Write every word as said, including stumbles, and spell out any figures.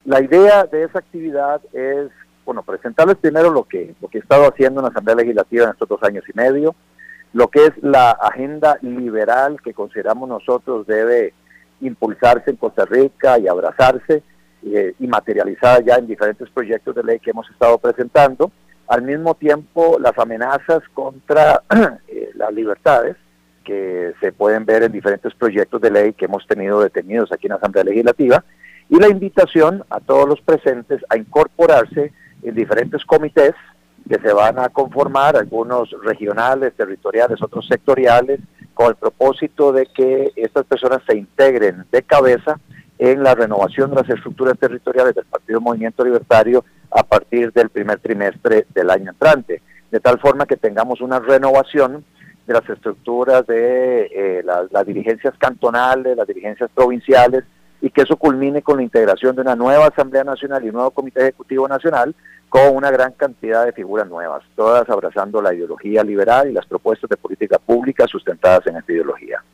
la idea de esa actividad es, bueno, presentarles primero lo que, lo que he estado haciendo en la Asamblea Legislativa en estos dos años y medio, lo que es la agenda liberal que consideramos nosotros debe impulsarse en Costa Rica y abrazarse eh, y materializada ya en diferentes proyectos de ley que hemos estado presentando. Al mismo tiempo, las amenazas contra eh, las libertades que se pueden ver en diferentes proyectos de ley que hemos tenido detenidos aquí en la Asamblea Legislativa, y la invitación a todos los presentes a incorporarse en diferentes comités que se van a conformar, algunos regionales, territoriales, otros sectoriales, con el propósito de que estas personas se integren de cabeza en la renovación de las estructuras territoriales del Partido Movimiento Libertario a partir del primer trimestre del año entrante, de tal forma que tengamos una renovación de las estructuras de eh, las, las dirigencias cantonales, las dirigencias provinciales, y que eso culmine con la integración de una nueva Asamblea Nacional y un nuevo Comité Ejecutivo Nacional con una gran cantidad de figuras nuevas, todas abrazando la ideología liberal y las propuestas de política pública sustentadas en esta ideología.